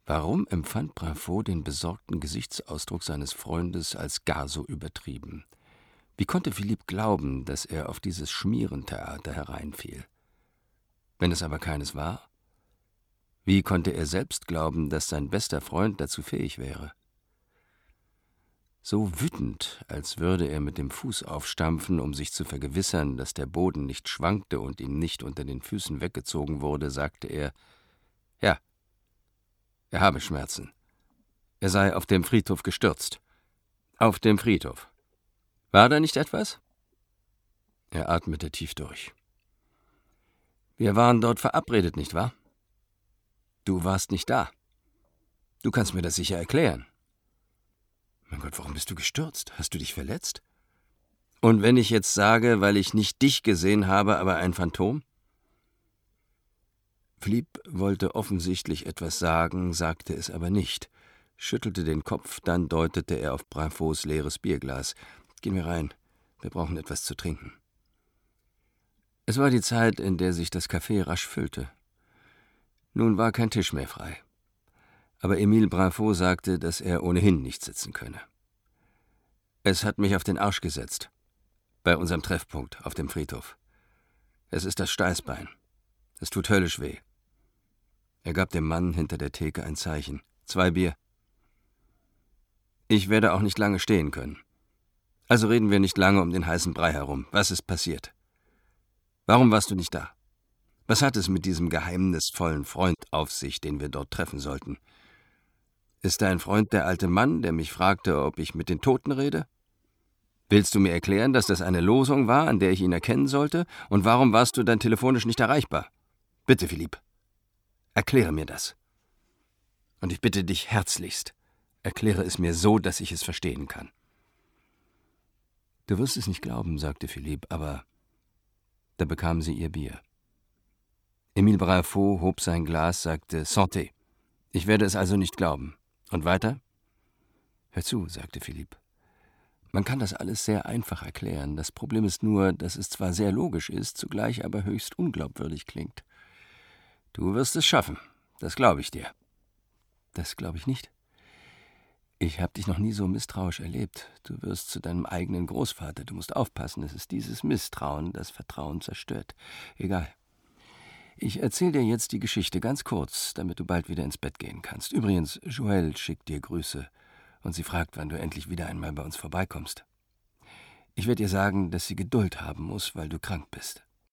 Warum empfand Brinfot den besorgten Gesichtsausdruck seines Freundes als gar so übertrieben? Wie konnte Philippe glauben, dass er auf dieses Schmierentheater hereinfiel? Wenn es aber keines war, wie konnte er selbst glauben, dass sein bester Freund dazu fähig wäre? So wütend, als würde er mit dem Fuß aufstampfen, um sich zu vergewissern, dass der Boden nicht schwankte und ihm nicht unter den Füßen weggezogen wurde, sagte er: »Ja, er habe Schmerzen. Er sei auf dem Friedhof gestürzt. Auf dem Friedhof. War da nicht etwas?« Er atmete tief durch. »Wir waren dort verabredet, nicht wahr? Du warst nicht da. Du kannst mir das sicher erklären.« »Mein Gott, warum bist du gestürzt? Hast du dich verletzt?« »Und wenn ich jetzt sage, weil ich nicht dich gesehen habe, aber ein Phantom?« Philippe wollte offensichtlich etwas sagen, sagte es aber nicht, schüttelte den Kopf, dann deutete er auf Brinfots leeres Bierglas. »Gehen wir rein, wir brauchen etwas zu trinken.« Es war die Zeit, in der sich das Café rasch füllte. Nun war kein Tisch mehr frei. Aber Émile Brinfot sagte, dass er ohnehin nicht sitzen könne. »Es hat mich auf den Arsch gesetzt. Bei unserem Treffpunkt auf dem Friedhof. Es ist das Steißbein. Es tut höllisch weh.« Er gab dem Mann hinter der Theke ein Zeichen. »2 Bier.« »Ich werde auch nicht lange stehen können. Also reden wir nicht lange um den heißen Brei herum. Was ist passiert? Warum warst du nicht da? Was hat es mit diesem geheimnisvollen Freund auf sich, den wir dort treffen sollten? Ist dein Freund der alte Mann, der mich fragte, ob ich mit den Toten rede? Willst du mir erklären, dass das eine Losung war, an der ich ihn erkennen sollte? Und warum warst du dann telefonisch nicht erreichbar? Bitte, Philippe, erkläre mir das. Und ich bitte dich herzlichst, erkläre es mir so, dass ich es verstehen kann.« »Du wirst es nicht glauben«, sagte Philippe, aber da bekam sie ihr Bier. Émile Brinfot hob sein Glas, sagte »Santé«. »Ich werde es also nicht glauben. Und weiter?« »Hör zu«, sagte Philippe. »Man kann das alles sehr einfach erklären. Das Problem ist nur, dass es zwar sehr logisch ist, zugleich aber höchst unglaubwürdig klingt. Du wirst es schaffen, das glaube ich dir.« »Das glaube ich nicht. Ich habe dich noch nie so misstrauisch erlebt. Du wirst zu deinem eigenen Großvater. Du musst aufpassen, es ist dieses Misstrauen, das Vertrauen zerstört. Egal. Ich erzähle dir jetzt die Geschichte ganz kurz, damit du bald wieder ins Bett gehen kannst. Übrigens, Joëlle schickt dir Grüße und sie fragt, wann du endlich wieder einmal bei uns vorbeikommst. Ich werde ihr sagen, dass sie Geduld haben muss, weil du krank bist.«